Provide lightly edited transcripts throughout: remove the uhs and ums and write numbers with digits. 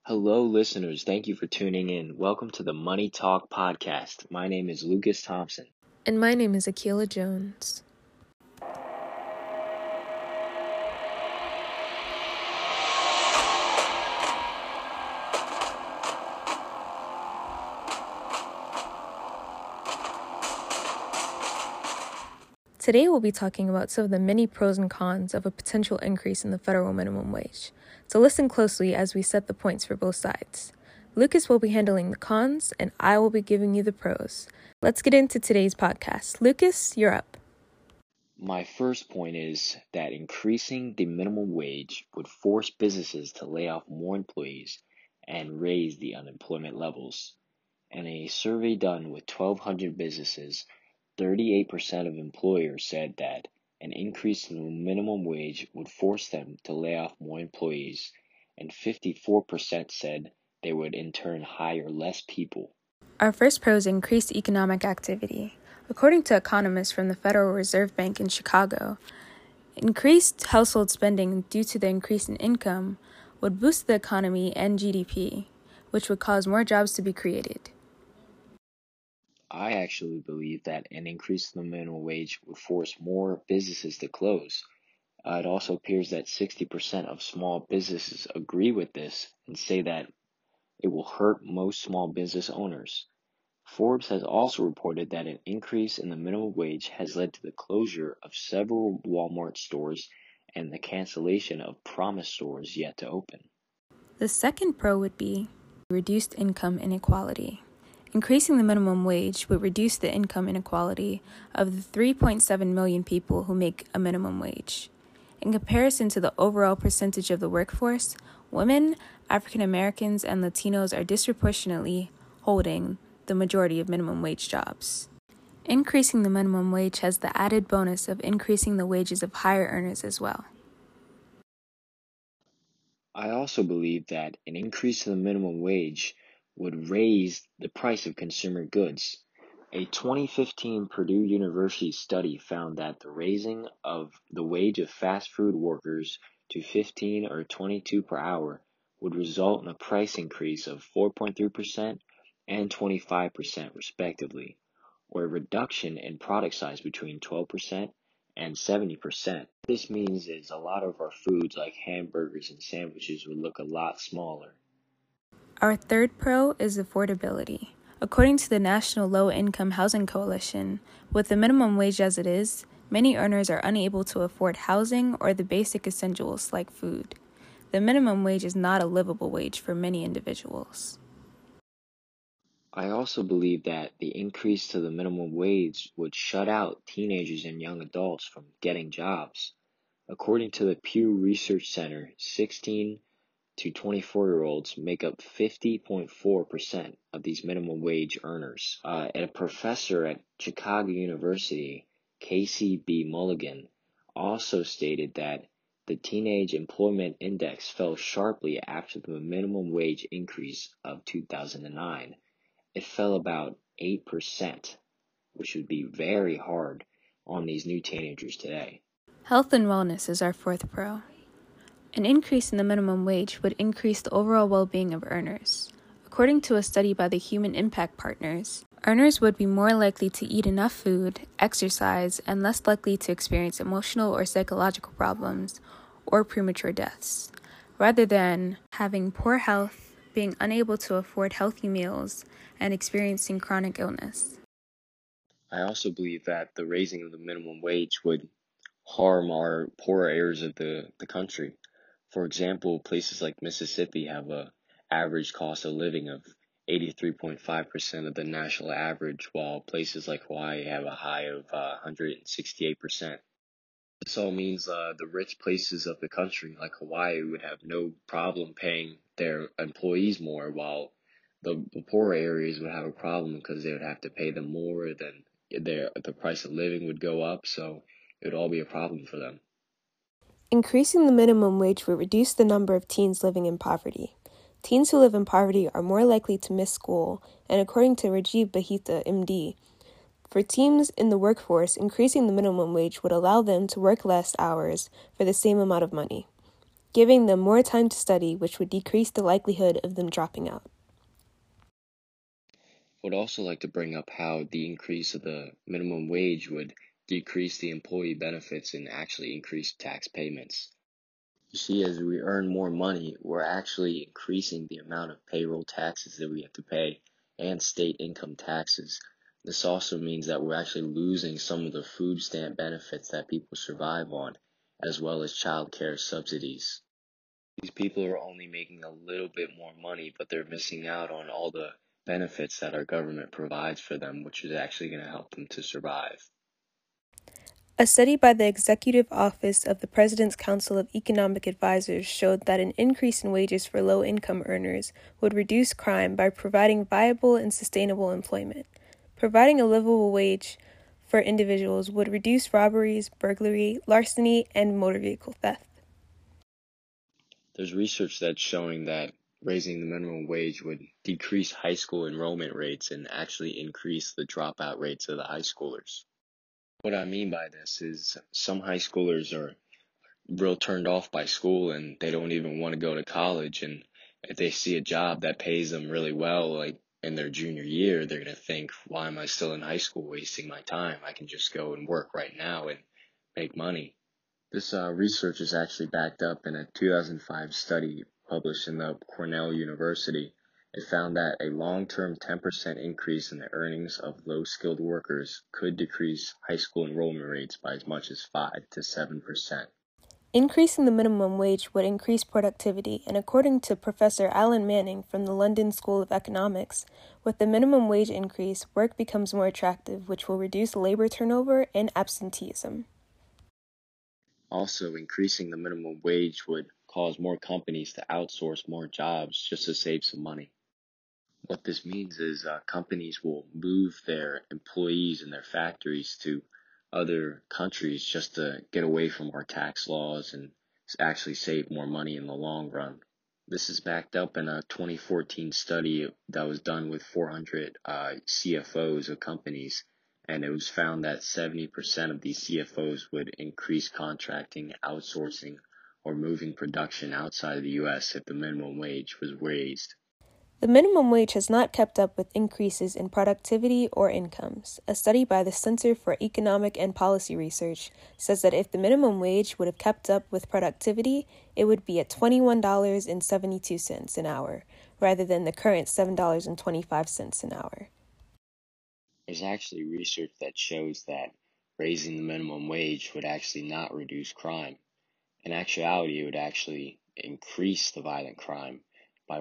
Hello, listeners. Thank you for tuning in. Welcome to the Money Talk podcast. My name is Lucas Thompson. And my name is Akila Jones. Today we'll be talking about some of the many pros and cons of a potential increase in the federal minimum wage. So listen closely as we set the points for both sides. Lucas will be handling the cons, and I will be giving you the pros. Let's get into today's podcast. Lucas, you're up. My first point is that increasing the minimum wage would force businesses to lay off more employees and raise the unemployment levels. In a survey done with 1,200 businesses, 38% of employers said that an increase in the minimum wage would force them to lay off more employees, and 54% said they would in turn hire less people. Our first pro is increased economic activity. According to economists from the Federal Reserve Bank in Chicago, increased household spending due to the increase in income would boost the economy and GDP, which would cause more jobs to be created. I actually believe that an increase in the minimum wage would force more businesses to close. It also appears that 60% of small businesses agree with this and say that it will hurt most small business owners. Forbes has also reported that an increase in the minimum wage has led to the closure of several Walmart stores and the cancellation of Promise stores yet to open. The second pro would be reduced income inequality. Increasing the minimum wage would reduce the income inequality of the 3.7 million people who make a minimum wage. In comparison to the overall percentage of the workforce, women, African Americans, and Latinos are disproportionately holding the majority of minimum wage jobs. Increasing the minimum wage has the added bonus of increasing the wages of higher earners as well. I also believe that an increase in the minimum wage would raise the price of consumer goods. A 2015 Purdue University study found that the raising of the wage of fast food workers to 15 or 22 per hour would result in a price increase of 4.3% and 25% respectively, or a reduction in product size between 12% and 70%. This means is a lot of our foods like hamburgers and sandwiches would look a lot smaller. Our third pro is affordability. According to the National Low Income Housing Coalition, with the minimum wage as it is, many earners are unable to afford housing or the basic essentials like food. The minimum wage is not a livable wage for many individuals. I also believe that the increase to the minimum wage would shut out teenagers and young adults from getting jobs. According to the Pew Research Center, 16 to 24-year-olds make up 50.4% of these minimum wage earners. And a professor at Chicago University, Casey B. Mulligan, also stated that the teenage employment index fell sharply after the minimum wage increase of 2009. It fell about 8%, which would be very hard on these new teenagers today. Health and wellness is our fourth pro. An increase in the minimum wage would increase the overall well-being of earners. According to a study by the Human Impact Partners, earners would be more likely to eat enough food, exercise, and less likely to experience emotional or psychological problems or premature deaths, rather than having poor health, being unable to afford healthy meals, and experiencing chronic illness. I also believe that the raising of the minimum wage would harm our poorer areas of the country. For example, places like Mississippi have an average cost of living of 83.5% of the national average, while places like Hawaii have a high of 168%. This all means the rich places of the country, like Hawaii, would have no problem paying their employees more, while the poorer areas would have a problem because they would have to pay them more, then the price of living would go up, so it would all be a problem for them. Increasing the minimum wage would reduce the number of teens living in poverty. Teens who live in poverty are more likely to miss school, and according to Rajiv Bahita, MD, for teens in the workforce, increasing the minimum wage would allow them to work less hours for the same amount of money. giving them more time to study, which would decrease the likelihood of them dropping out. I would also like to bring up how the increase of the minimum wage would decrease the employee benefits and actually increase tax payments. You see, as we earn more money, we're actually increasing the amount of payroll taxes that we have to pay and state income taxes. This also means that we're actually losing some of the food stamp benefits that people survive on, as well as child care subsidies. These people are only making a little bit more money, but they're missing out on all the benefits that our government provides for them, which is actually going to help them to survive. A study by the Executive Office of the President's Council of Economic Advisors showed that an increase in wages for low-income earners would reduce crime by providing viable and sustainable employment. Providing a livable wage for individuals would reduce robberies, burglary, larceny, and motor vehicle theft. There's research that's showing that raising the minimum wage would decrease high school enrollment rates and actually increase the dropout rates of the high schoolers. What I mean by this is some high schoolers are real turned off by school and they don't even want to go to college, and if they see a job that pays them really well, like in their junior year, they're going to think, why am I still in high school wasting my time? I can just go and work right now and make money. This research is actually backed up in a 2005 study published in the Cornell University. It found that a long-term 10% increase in the earnings of low-skilled workers could decrease high school enrollment rates by as much as 5 to 7%. Increasing the minimum wage would increase productivity, and according to Professor Alan Manning from the London School of Economics, with the minimum wage increase, work becomes more attractive, which will reduce labor turnover and absenteeism. Also, increasing the minimum wage would cause more companies to outsource more jobs just to save some money. What this means is companies will move their employees and their factories to other countries just to get away from our tax laws and actually save more money in the long run. This is backed up in a 2014 study that was done with 400 CFOs of companies, and it was found that 70% of these CFOs would increase contracting, outsourcing, or moving production outside of the U.S. if the minimum wage was raised. The minimum wage has not kept up with increases in productivity or incomes. A study by the Center for Economic and Policy Research says that if the minimum wage would have kept up with productivity, it would be at $21.72 an hour, rather than the current $7.25 an hour. There's actually research that shows that raising the minimum wage would actually not reduce crime. In actuality, it would actually increase the violent crime by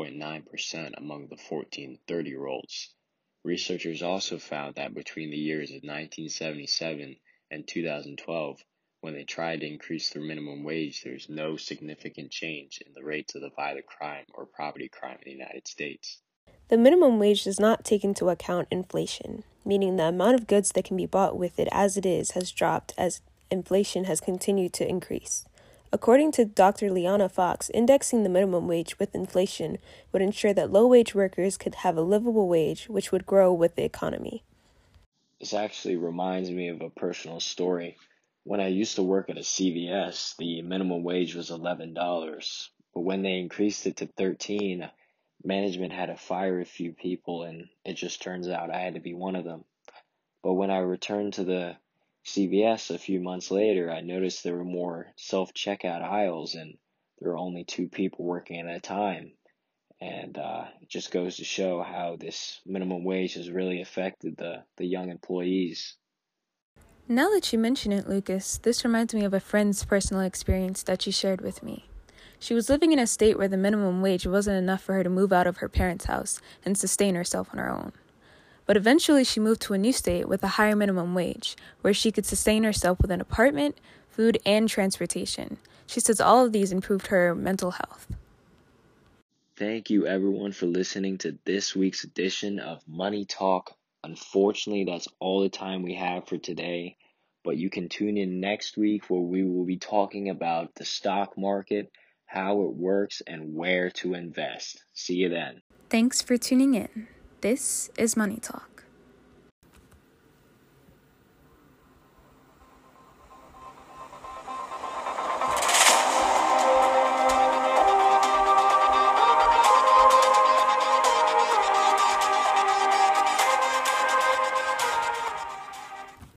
1.9% among the 14 to 30-year-olds. Researchers also found that between the years of 1977 and 2012, when they tried to increase their minimum wage, there was no significant change in the rates of the violent crime or property crime in the United States. The minimum wage does not take into account inflation, meaning the amount of goods that can be bought with it as it is has dropped as inflation has continued to increase. According to Dr. Liana Fox, indexing the minimum wage with inflation would ensure that low-wage workers could have a livable wage, which would grow with the economy. This actually reminds me of a personal story. When I used to work at a CVS, the minimum wage was $11, but when they increased it to $13, management had to fire a few people, and it just turns out I had to be one of them. But when I returned to the CVS a few months later, I noticed there were more self-checkout aisles, and there were only 2 people working at a time. And it just goes to show how this minimum wage has really affected the young employees. Now that you mention it, Lucas, this reminds me of a friend's personal experience that she shared with me. She was living in a state where the minimum wage wasn't enough for her to move out of her parents' house and sustain herself on her own. But eventually she moved to a new state with a higher minimum wage, where she could sustain herself with an apartment, food, and transportation. She says all of these improved her mental health. Thank you everyone for listening to this week's edition of Money Talk. Unfortunately, that's all the time we have for today, but you can tune in next week where we will be talking about the stock market, how it works, and where to invest. See you then. Thanks for tuning in. This is Money Talk.